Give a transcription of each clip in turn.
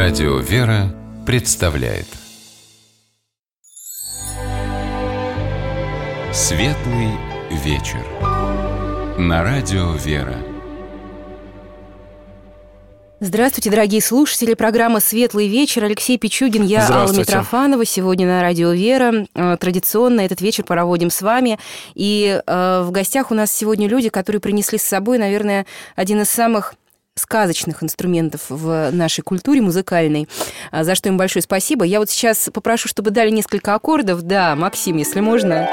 Радио «Вера» представляет Светлый вечер на Радио «Вера». Здравствуйте, дорогие слушатели. Программа «Светлый вечер». Алексей Пичугин, я Алла Митрофанова. Сегодня на Радио «Вера». Традиционно этот вечер проводим с вами. И в гостях у нас сегодня люди, которые принесли с собой, наверное, один из самых сказочных инструментов в нашей культуре музыкальной, за что им большое спасибо. Я вот сейчас попрошу, чтобы дали несколько аккордов. Да, Максим, если можно.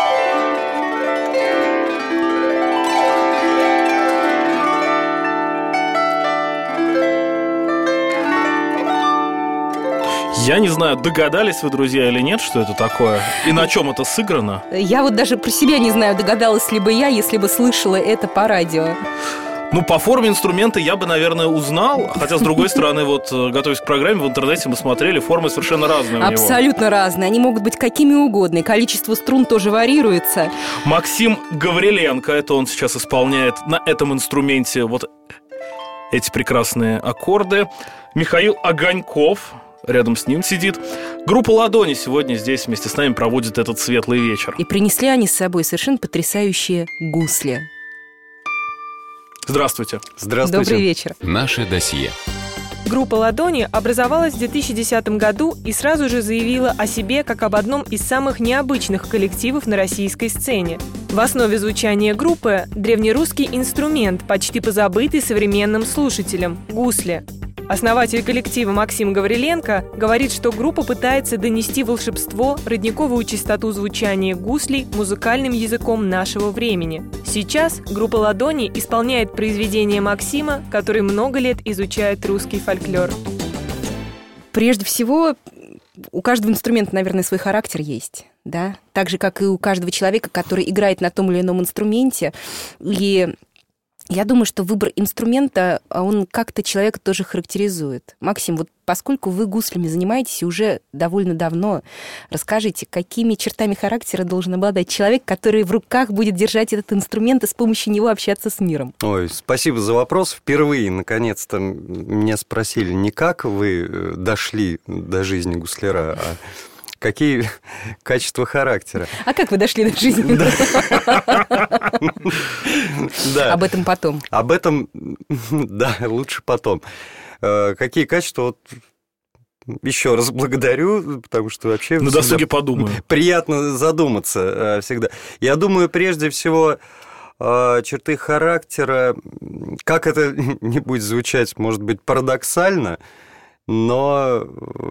Я не знаю, догадались вы, друзья, или нет, что это такое, и на чем это сыграно? Я вот даже про себя не знаю, догадалась ли бы я, если бы слышала это по радио. Ну, по форме инструмента я бы, наверное, узнал. Хотя, с другой стороны, вот, готовясь к программе, в интернете мы смотрели, формы совершенно разные у него. Абсолютно разные. Они могут быть какими угодно, и количество струн тоже варьируется. Максим Гавриленко, это он сейчас исполняет на этом инструменте вот эти прекрасные аккорды. Михаил Огоньков рядом с ним сидит. Группа «Ладони» сегодня здесь вместе с нами проводит этот светлый вечер. И принесли они с собой совершенно потрясающие гусли. Здравствуйте. Здравствуйте. Добрый вечер. Наше досье. Группа «Ладони» образовалась в 2010 году и сразу же заявила о себе как об одном из самых необычных коллективов на российской сцене. В основе звучания группы – древнерусский инструмент, почти позабытый современным слушателям – гусли. Основатель коллектива Максим Гавриленко говорит, что группа пытается донести волшебство, родниковую чистоту звучания гуслей музыкальным языком нашего времени. Сейчас группа «Ладони» исполняет произведения Максима, который много лет изучает русский фольклор. Прежде всего, у каждого инструмента, наверное, свой характер есть, да? Так же, как и у каждого человека, который играет на том или ином инструменте. И я думаю, что выбор инструмента, он как-то человека тоже характеризует. Максим, вот поскольку вы гуслями занимаетесь уже довольно давно, расскажите, какими чертами характера должен обладать человек, который в руках будет держать этот инструмент и с помощью него общаться с миром? Ой, спасибо за вопрос. Впервые, наконец-то, меня спросили не как вы дошли до жизни гусляра, а какие качества характера. А как вы дошли до жизни? Да. Об этом потом. Об этом, да, лучше потом. Какие качества? Вот еще раз благодарю, потому что вообще на досуге подумаю. Приятно задуматься всегда. Я думаю, прежде всего, черты характера, как это не будет звучать, может быть, парадоксально, но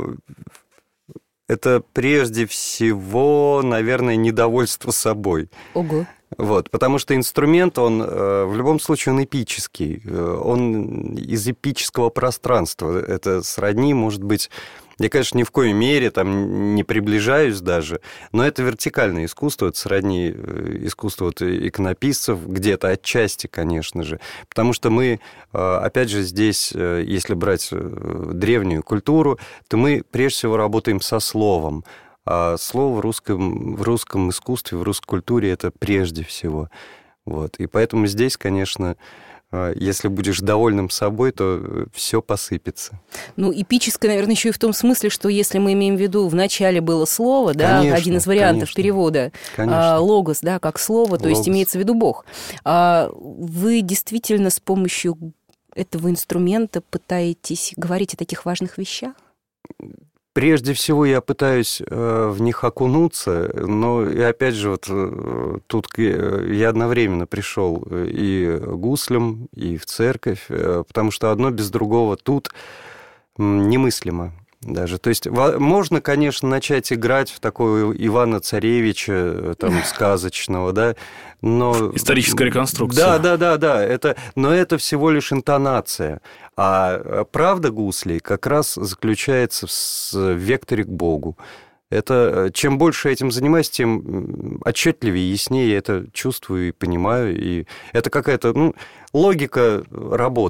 это прежде всего, наверное, недовольство собой. Ого. Вот, потому что инструмент, он в любом случае он эпический, он из эпического пространства. Это сродни, может быть, я, конечно, ни в коей мере там не приближаюсь даже, но это вертикальное искусство, это сродни искусству вот иконописцев, где-то отчасти, конечно же. Потому что мы, опять же, здесь, если брать древнюю культуру, то мы прежде всего работаем со словом. А слово в русском искусстве, в русской культуре это прежде всего. Вот. И поэтому здесь, конечно, если будешь довольным собой, то все посыпется. Ну, эпическое, наверное, еще и в том смысле, что если мы имеем в виду, в начале было слово, конечно, да, один из вариантов перевода, логос, да, как слово, то есть имеется в виду Бог. Вы действительно с помощью этого инструмента пытаетесь говорить о таких важных вещах? Прежде всего, я пытаюсь в них окунуться, но и опять же, вот тут я одновременно пришел и гуслям, и в церковь, потому что одно без другого тут немыслимо даже. То есть можно, конечно, начать играть в такого Ивана Царевича, там, сказочного, да, но... Историческая реконструкция. Да. Но это всего лишь интонация. А правда гуслей как раз заключается в векторе к Богу. Это, чем больше этим занимаюсь, тем отчетливее и яснее я это чувствую и понимаю. И это какая-то логика работы.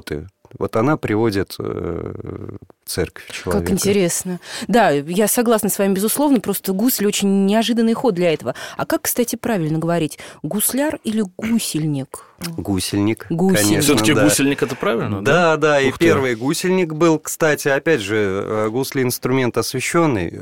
Вот она приводит церковь человека. Как интересно. Да, я согласна с вами, безусловно, просто гусль очень неожиданный ход для этого. А как, кстати, правильно говорить? Гусляр или гусельник? Гусельник, Гусельник. конечно. Все-таки да. гусельник это правильно? Да, и Ух ты. первый гусельник был, кстати, опять же, гусли инструмент освященный.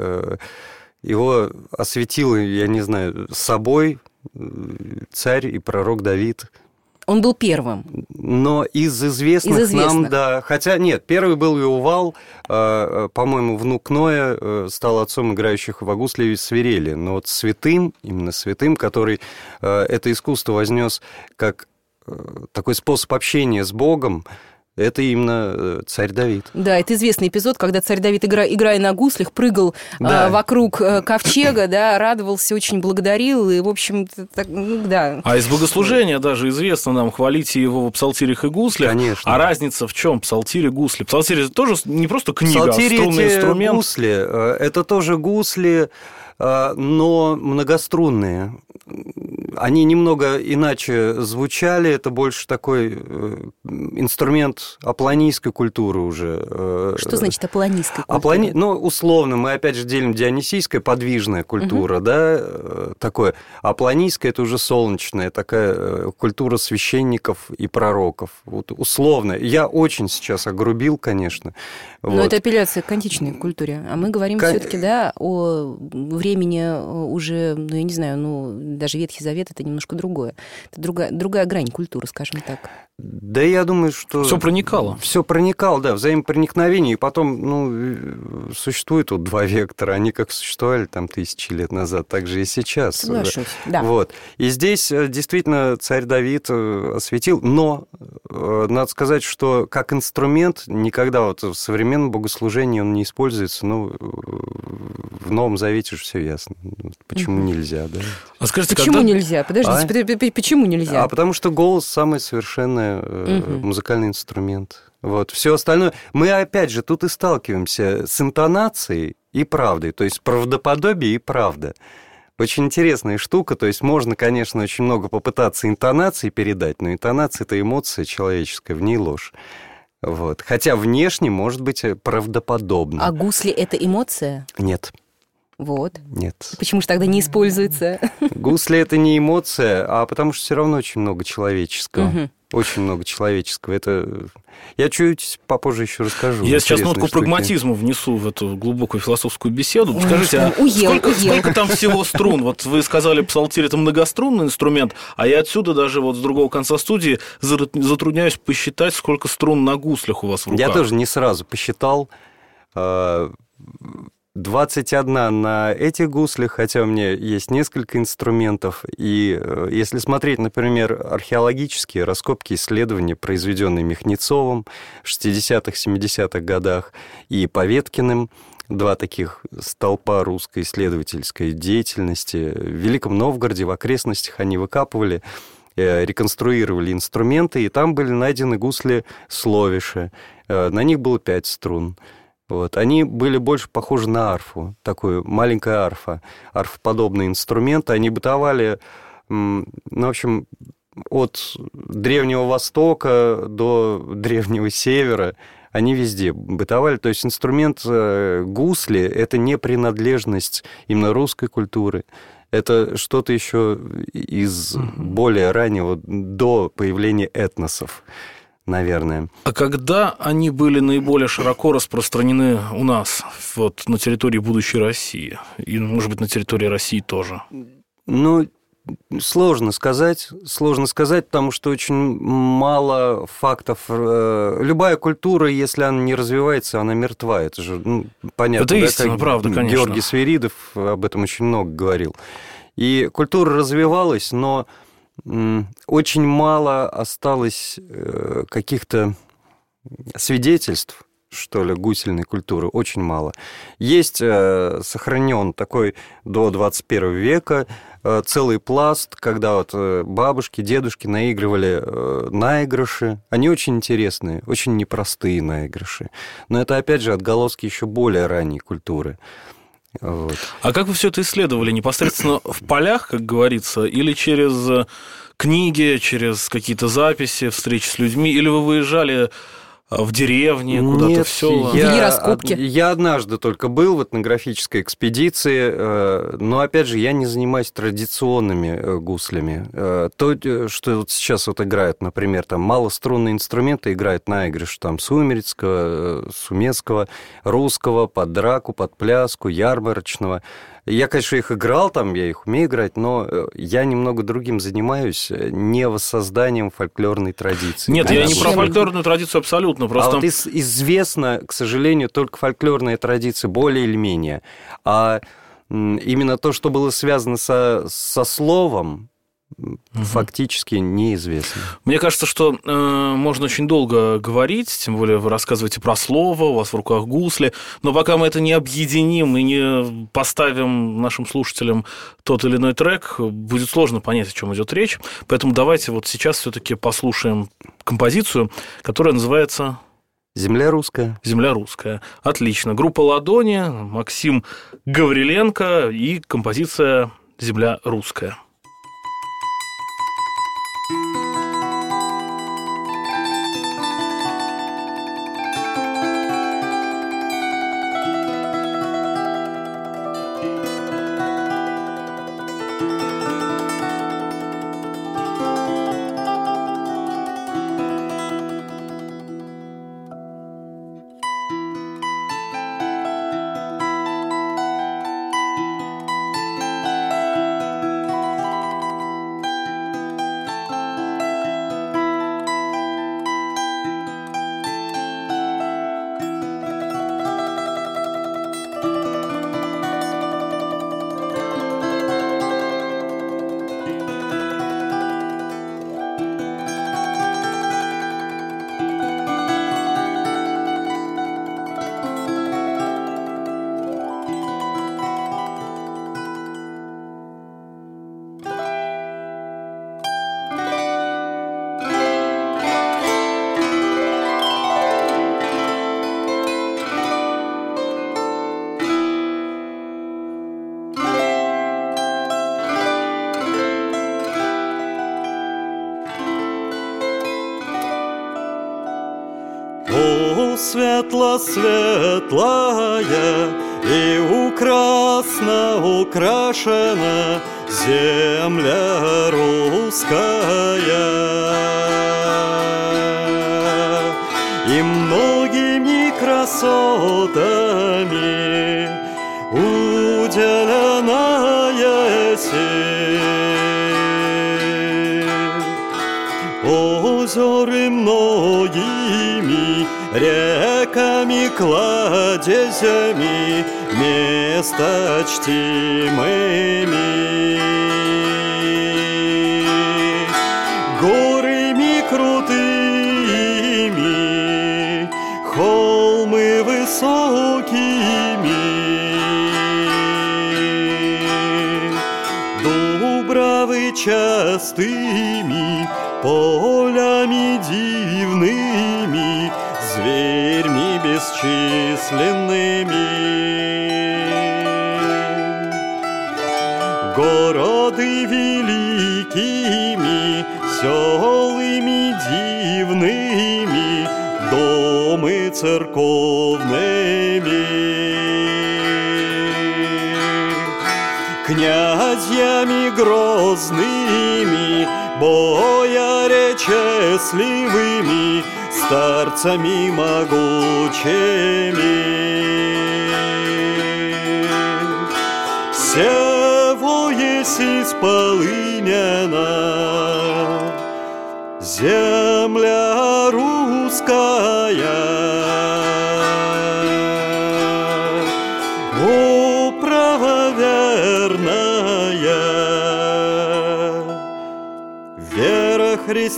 Его осветил, я не знаю, собой царь и пророк Давид. Он был первым. Но из известных нам, да. Хотя нет, первый был Иувал, по-моему, внук Ноя, стал отцом играющих в гусли и свирели. Но вот святым, именно святым, который это искусство вознес как такой способ общения с Богом, это именно царь Давид. Да, это известный эпизод, когда царь Давид, играя на гуслях, прыгал вокруг ковчега, да, радовался, очень благодарил, и, в общем, да. А из богослужения даже известно нам, хвалите его в псалтирях и гуслях. Конечно. А разница в чем? Псалтирь и гусли. Псалтирь это тоже не просто книга, Псалтирь, а струнный инструмент. Гусли, это тоже гусли, но многострунные. Они немного иначе звучали, это больше такой инструмент аполлонийской культуры уже. Что значит аполлонийская культура? Ну, условно, мы опять же делим дионисийская, подвижная культура, да, такое. Аполлонийская – это уже солнечная, такая культура священников и пророков. Вот условно. Я очень сейчас огрубил, конечно. Но вот. это апелляция к античной культуре. А мы говорим все-таки, да, о времени уже, ну, я не знаю, ну, даже Ветхий Завет – это немножко другое. Это другая грань культуры, скажем так. Да, я думаю, что... Все проникало. Все проникало, да, взаимопроникновение. И потом, ну, существует вот два вектора. Они как существовали там 1000 лет назад, так же и сейчас. Соглашусь, да. Вот. И здесь действительно царь Давид осветил. Но надо сказать, что как инструмент никогда вот в современном богослужении он не используется. Ну, в Новом Завете же все ясно. Почему нельзя, да? А скажите, почему нельзя? Подождите, почему нельзя? А потому что голос самый совершенный музыкальный инструмент. Вот. Все остальное... Мы, опять же, тут и сталкиваемся с интонацией и правдой. То есть правдоподобие и правда. Очень интересная штука. То есть можно, конечно, очень много попытаться интонации передать, но интонация – это эмоция человеческая, в ней ложь. Вот. Хотя внешне может быть правдоподобно. А гусли – это эмоция? Нет. Вот. Нет. Почему же тогда не используется? Гусли – это не эмоция, а потому что все равно очень много человеческого. Очень много человеческого. Это... Я чуть попозже еще расскажу. Я сейчас нотку прагматизма внесу в эту глубокую философскую беседу. Скажите, сколько там всего струн? Вот вы сказали, псалтирь – это многострунный инструмент, а я отсюда даже вот с другого конца студии затрудняюсь посчитать, сколько струн на гуслях у вас в руках. Я тоже не сразу посчитал. 21 на этих гуслях, хотя у меня есть несколько инструментов. И если смотреть, например, археологические раскопки, исследования, произведенные Михнецовым в 60-х, 70-х годах, и Поветкиным, два таких столпа русской исследовательской деятельности. В Великом Новгороде, в окрестностях они выкапывали, реконструировали инструменты, и там были найдены гусли Словиша. На них было 5 струн. Вот. Они были больше похожи на арфу, такую маленькая арфа, арфоподобный инструмент. Они бытовали, ну, в общем, от Древнего Востока до Древнего Севера. Они везде бытовали. То есть инструмент гусли – это не принадлежность именно русской культуры. Это что-то еще из более раннего, до появления этносов. Наверное. А когда они были наиболее широко распространены у нас, вот, на территории будущей России? И, может быть, на территории России тоже? Ну, сложно сказать, потому что очень мало фактов. Любая культура, если она не развивается, она мертва. Это же понятно. Это истина, правда, конечно. Георгий Свиридов об этом очень много говорил. И культура развивалась, но очень мало осталось каких-то свидетельств, что ли, гусельной культуры, очень мало. Есть сохранен такой до 21 века целый пласт, когда вот бабушки, дедушки наигрывали наигрыши. Они очень интересные, очень непростые наигрыши. Но это, опять же, отголоски еще более ранней культуры. Вот. А как вы все это исследовали? Непосредственно в полях, как говорится, или через книги, через какие-то записи, встречи с людьми, или вы выезжали в деревне, куда-то в село? Вели раскопки. Я однажды только был в этнографической экспедиции, но, опять же, я не занимаюсь традиционными гуслями. То, что вот сейчас вот играют, например, там малострунные инструменты играют наигрыш там сумерецкого, сумецкого, русского, под драку, под пляску, ярмарочного. Я, конечно, их играл, там, я их умею играть, но я немного другим занимаюсь, не воссозданием фольклорной традиции. Нет, я не про фольклорную традицию абсолютно. Просто... А вот известна, к сожалению, только фольклорная традиция, более или менее. А именно то, что было связано со словом, фактически неизвестно. Мне кажется, что можно очень долго говорить, тем более вы рассказываете про слово, у вас в руках гусли, но пока мы это не объединим и не поставим нашим слушателям тот или иной трек, будет сложно понять, о чем идет речь. Поэтому давайте вот сейчас все-таки послушаем композицию, которая называется... «Земля русская». «Земля русская». Отлично. Группа «Ладони», Максим Гавриленко и композиция «Земля русская». Светло-светлая и украсно украшена земля русская, и многими красотами уделенная сеть, озеры многими, реками, кладезями, места чтимыми, горами крутыми, холмы высокими, дубравы частыми, полями дивными, зверьми бесчисленными, городы великими, селами дивными, домы церковными, князьями грозными, бояре счастливыми, старцами могучими. Сево есть полымяна, земля русская, о правоверная, вера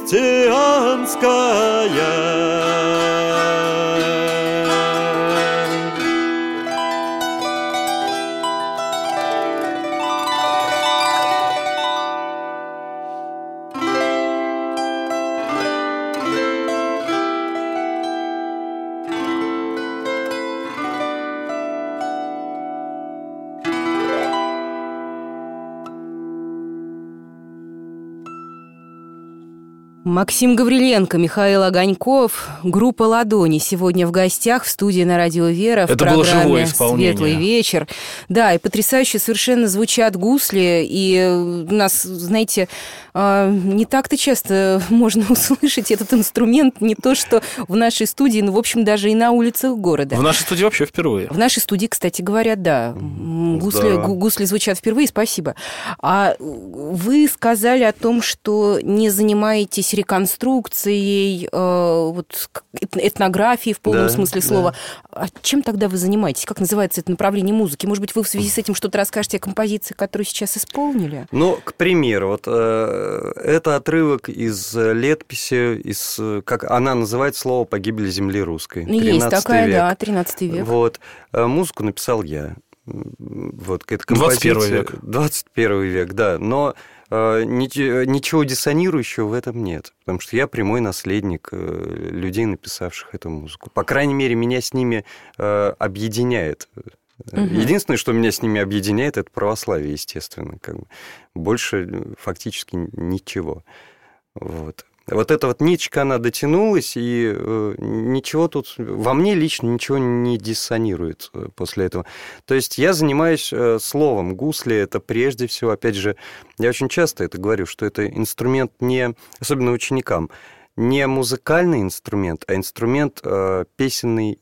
христианская. Максим Гавриленко, Михаил Огоньков, группа «Ладони» сегодня в гостях в студии на радио «Вера» в Это было живое программе исполнение. «Светлый вечер». Да, и потрясающе совершенно звучат гусли, и у нас, знаете, не так-то часто можно услышать этот инструмент, не то что в нашей студии, но, в общем, даже и на улицах города. В нашей студии вообще впервые. В нашей студии, кстати, говорят, да, гусли звучат впервые, спасибо. А вы сказали о том, что не занимаетесь реконструкцией, этнографией в полном смысле слова. А чем тогда вы занимаетесь? Как называется это направление музыки? Может быть, вы в связи с этим что-то расскажете о композиции, которую сейчас исполнили? Ну, к примеру, вот это отрывок из летописи, как она называет слово «Погибель земли русской». Есть такая, век. да, 13 век. Вот. Музыку написал я. Вот, эта композиция, 21 век. 21 век, да. Но ничего диссонирующего в этом нет, потому что я прямой наследник людей, написавших эту музыку. По крайней мере, меня с ними объединяет. Единственное, что меня с ними объединяет, это православие, естественно. Больше фактически ничего. Вот эта вот ниточка, она дотянулась, и ничего тут... Во мне лично ничего не диссонирует после этого. То есть я занимаюсь словом. Гусли — это прежде всего, опять же, я очень часто это говорю, что это инструмент не... Особенно ученикам. Не музыкальный инструмент, а инструмент песенной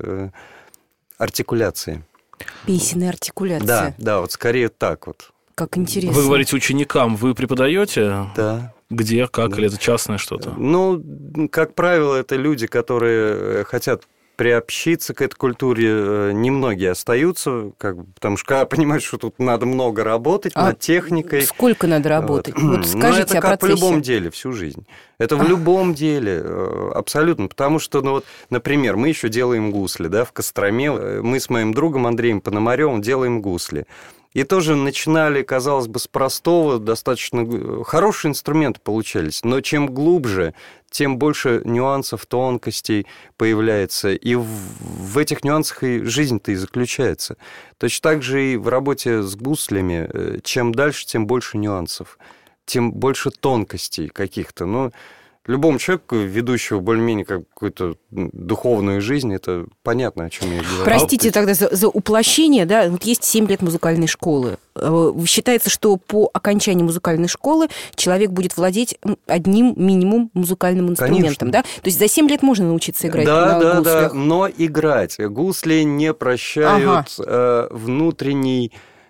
артикуляции. Песенная артикуляция. Да, вот скорее так вот. Как интересно. Вы говорите ученикам, вы преподаете? Да. Где, как, или это частное что-то? Ну, как правило, это люди, которые хотят приобщиться к этой культуре. Немногие остаются, потому что когда понимают, что тут надо много работать над техникой. Сколько надо работать? Вот скажите это о как процессе. в любом деле, всю жизнь. Это в любом деле, абсолютно. Потому что, например, мы еще делаем гусли, да, в Костроме. Мы с моим другом Андреем Пономаревым делаем гусли. И тоже начинали, казалось бы, с простого, достаточно хорошие инструменты получались. Но чем глубже, тем больше нюансов, тонкостей появляется. И в этих нюансах и жизнь-то и заключается. Точно так же и в работе с гуслями. Чем дальше, тем больше нюансов, тем больше тонкостей каких-то. Любому человеку, ведущему более-менее какую-то духовную жизнь, это понятно, о чем я говорю. Простите тогда за уплощение, да, вот есть 7 лет музыкальной школы. Считается, что по окончании музыкальной школы человек будет владеть одним минимум музыкальным инструментом, да? То есть за 7 лет можно научиться играть на гуслях? Да, но играть. Гусли не прощают внутренний...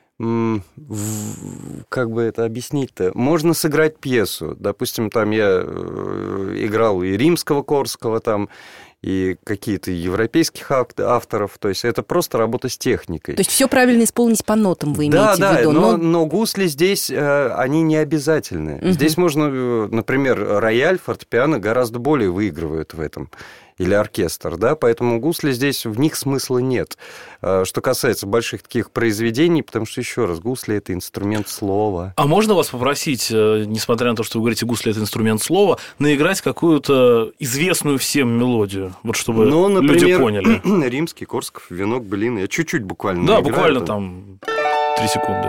Как бы это объяснить-то? Можно сыграть пьесу. Допустим, там я играл и Римского-Корского, там, и какие-то европейских авторов. То есть это просто работа с техникой. То есть все правильно исполнить по нотам, вы имеете в виду? Но гусли здесь, они не обязательны. Здесь можно, например, рояль, фортепиано гораздо более выигрывают в этом. Или оркестр, да, поэтому гусли здесь, в них смысла нет. Что касается больших таких произведений, потому что, еще раз, гусли – это инструмент слова. А можно вас попросить, несмотря на то, что вы говорите, гусли – это инструмент слова, наиграть какую-то известную всем мелодию, вот чтобы люди поняли? Римский, Корсков, Венок, Былин. Я чуть-чуть буквально наиграю. Да, буквально там 3 секунды.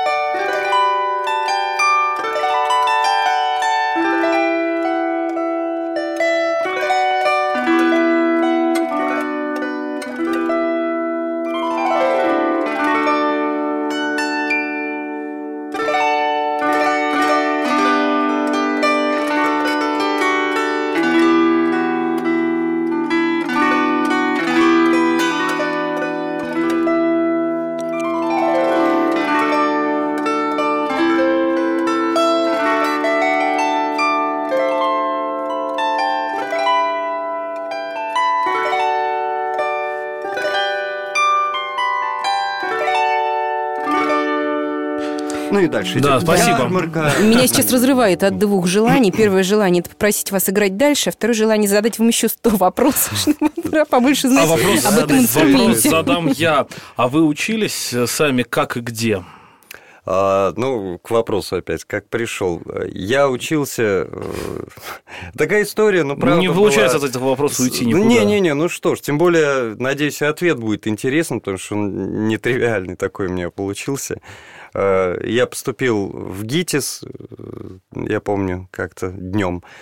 И дальше. Да, спасибо. Меня сейчас разрывает от 2 желаний. Первое желание – это попросить вас играть дальше, а второе желание – задать вам еще 100 вопросов, чтобы побольше знать об этом инструменте. Вопрос задам я. А вы учились сами как и где? К вопросу опять, как пришел. Я учился... Такая история, правда. Не получается от этого вопроса уйти никуда. Не, что ж, тем более, надеюсь, ответ будет интересным, потому что он нетривиальный такой у меня получился. Я поступил в ГИТИС, я помню, как-то днем.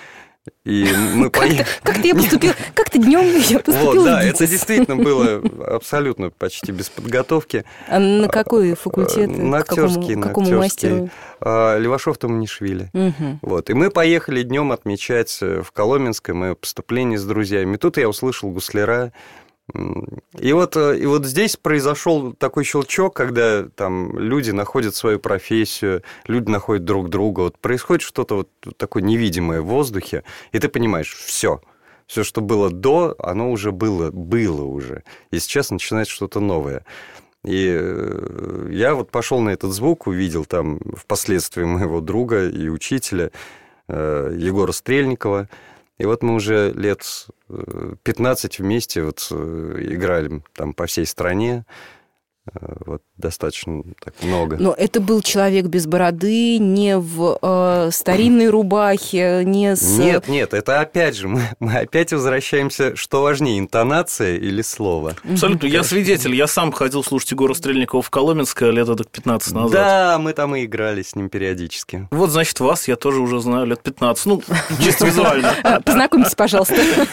И мы поехали. Как-то я поступил, как-то днем я поступила. Вот, да, в ГИТИС. это действительно было абсолютно почти без подготовки. А на какой факультет? На актерский, к какому мастеру? Левашов Таманишвили. Угу. Вот. И мы поехали днем отмечать в Коломенское мое поступление с друзьями. Тут я услышал гусляра. И вот здесь произошел такой щелчок, когда там люди находят свою профессию, люди находят друг друга. Вот происходит что-то вот такое невидимое в воздухе, и ты понимаешь, все, что было до, оно уже было уже. И сейчас начинается что-то новое. И я вот пошел на этот звук, увидел там впоследствии моего друга и учителя Егора Стрельникова. И вот мы уже лет 15 вместе вот играли там по всей стране. Вот достаточно так много. Но это был человек без бороды, не в старинной рубахе, не с... Нет, это опять же, мы опять возвращаемся, что важнее, интонация или слово? Абсолютно, я свидетель, я сам ходил слушать Егора Стрельникова в Коломенское лет 15 назад. Да, мы там и играли с ним периодически. Вот, значит, вас я тоже уже знаю лет 15, ну, чисто визуально. Познакомьтесь, пожалуйста.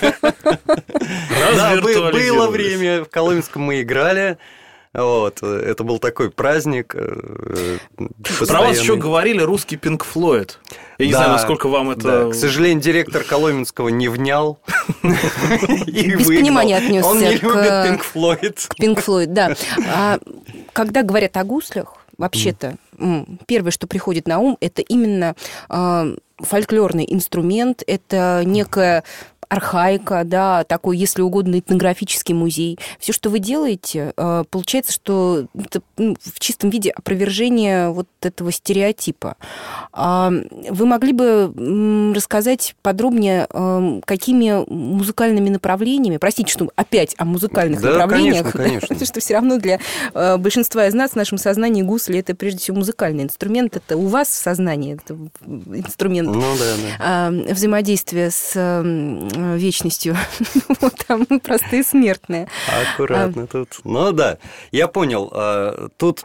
Да, было время, в Коломенском мы играли. Вот, это был такой праздник. Про вас еще говорили русский Пинк Флойд. Я не знаю, насколько вам это... Да. К сожалению, директор Коломенского не внял. Без понимания отнесся. Он не любит Пинк Флойд. К Пинк Флойд, да. Когда говорят о гуслях, вообще-то, первое, что приходит на ум, это именно фольклорный инструмент, это некая архаика, да, такой, если угодно, этнографический музей. Все, что вы делаете, получается, что это в чистом виде опровержение вот этого стереотипа. Вы могли бы рассказать подробнее, какими музыкальными направлениями, простите, что опять о музыкальных направлениях, конечно. Потому что все равно для большинства из нас в нашем сознании гусли — это прежде всего музыкальный инструмент, это у вас в сознании, это инструмент взаимодействия с вечностью. Вот там мы простые смертные. Аккуратно тут. Ну да, я понял. Тут...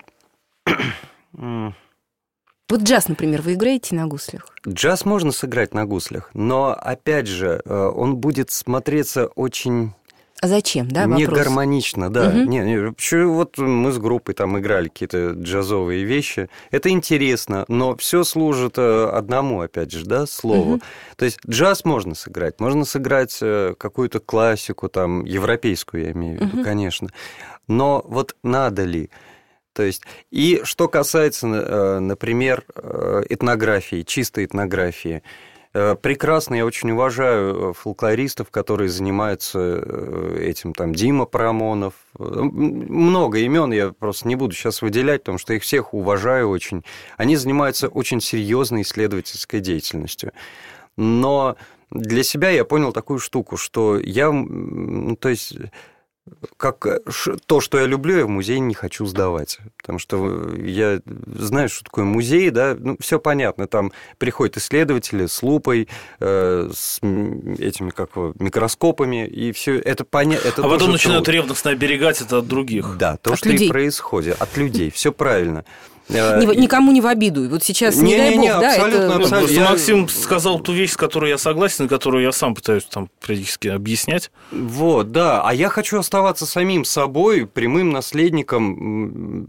Вот джаз, например, вы играете на гуслях? Джаз можно сыграть на гуслях, но, опять же, он будет смотреться очень... А зачем, да, вопрос? Не гармонично, да. Вот мы с группой там играли какие-то джазовые вещи. Это интересно, но все служит одному, опять же, да, слову. То есть джаз можно сыграть какую-то классику, там, европейскую, я имею в виду, конечно. Но вот надо ли? То есть, и что касается, например, этнографии, чистой этнографии, прекрасно, я очень уважаю фольклористов, которые занимаются этим, там, Дима Парамонов, много имен, я просто не буду сейчас выделять, потому что их всех уважаю очень. Они занимаются очень серьезной исследовательской деятельностью. Но для себя я понял такую штуку, что я, то есть... то, что я люблю, я в музей не хочу сдавать. Потому что я знаю, что такое музей, да, все понятно. Там приходят исследователи с лупой, с этими, микроскопами, и все это понятно. А потом начинают ревностно оберегать это от других. Да, то, что и происходит. От людей, все правильно. Никому не в обиду. Вот сейчас, не дай бог, да, абсолютно. Максим сказал ту вещь, с которой я согласен, и которую я сам пытаюсь там периодически объяснять. Вот, да. А я хочу оставаться самим собой, прямым наследником,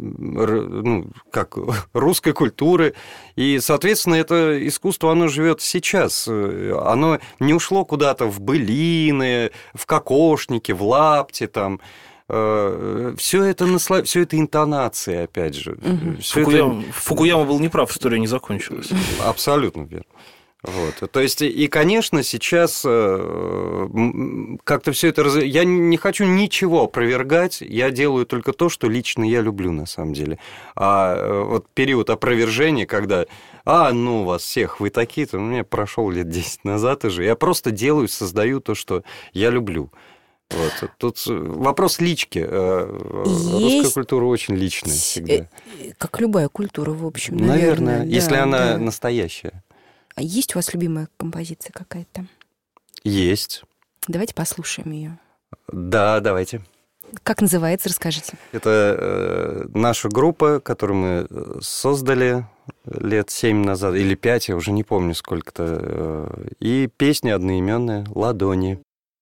русской культуры. И, соответственно, это искусство, оно живет сейчас. Оно не ушло куда-то в былины, в кокошники, в лапти, там. Все это интонации, опять же. Фукуяма был неправ, история не закончилась. Абсолютно верно. Вот. То есть, и, конечно, сейчас как-то все это... Я не хочу ничего опровергать, я делаю только то, что лично я люблю, на самом деле. А вот период опровержения, когда... вас всех, вы такие-то, у меня прошел лет 10 назад уже. Я просто создаю то, что я люблю. Вот. Тут вопрос лички. Русская культура очень личная всегда. Как любая культура, в общем, наверное. Если она настоящая. А есть у вас любимая композиция какая-то? Есть. Давайте послушаем ее. Да, давайте. Как называется, расскажите. Это наша группа, которую мы создали лет 7 назад, или 5, я уже не помню сколько-то. И песня одноименная «Ладони».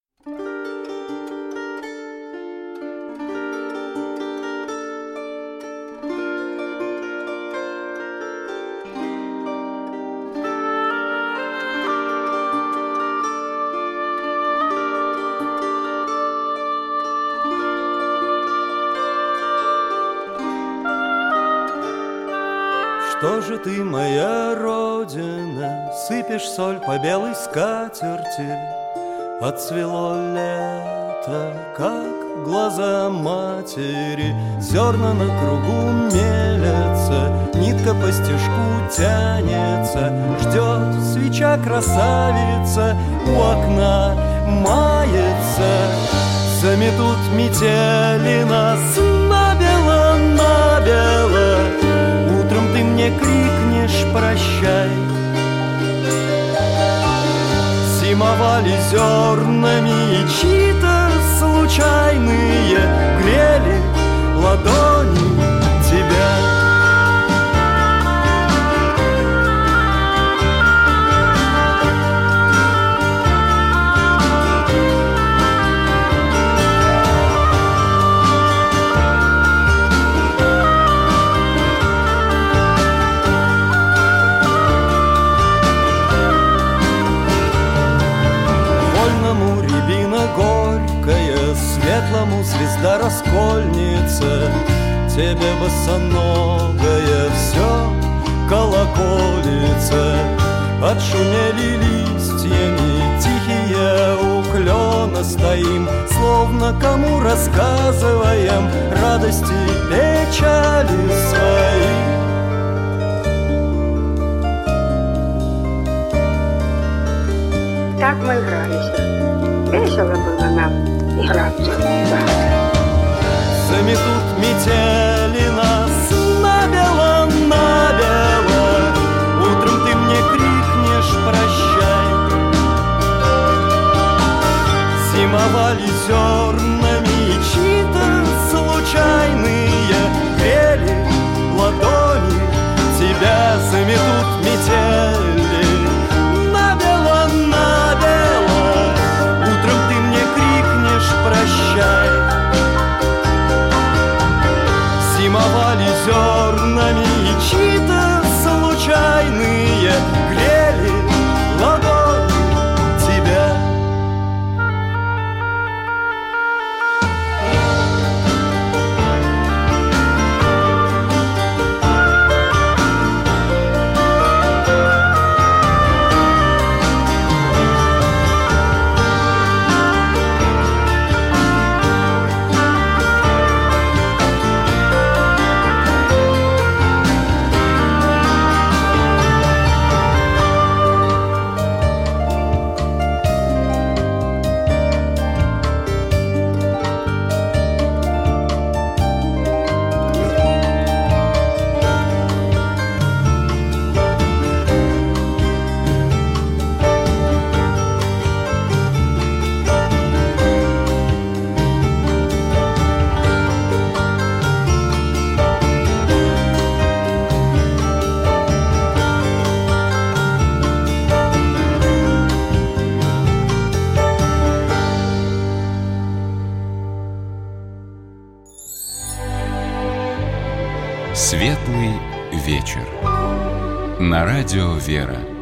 Что же ты, моя родина, сыпешь соль по белой скатерти? Отцвело лето, как глаза матери, зерна на кругу мелятся, нитка по стежку тянется, ждет свеча красавица, у окна мается. Заметут метели нас набело, утром ты мне крикнешь «Прощай». Зимовали зернами чьи-то случайные, грели ладони тебя. Светлому звезда раскольница, тебе босоногая все колоколица. Отшумели листьями тихие у клена стоим, словно кому рассказываем радости, печали свои. Так мы игрались. Весело было нам играться. Заметут метели нас набело, утром ты мне крикнешь «Прощай». Зимовали зернами чьи-то случайные, грели ладони тебя. Заметут метели набело, утром ты мне крикнешь «Прощай». Зимовали зернами чьи-то случайные, грели ладони тебя. Светлый вечер. На радио «Вера».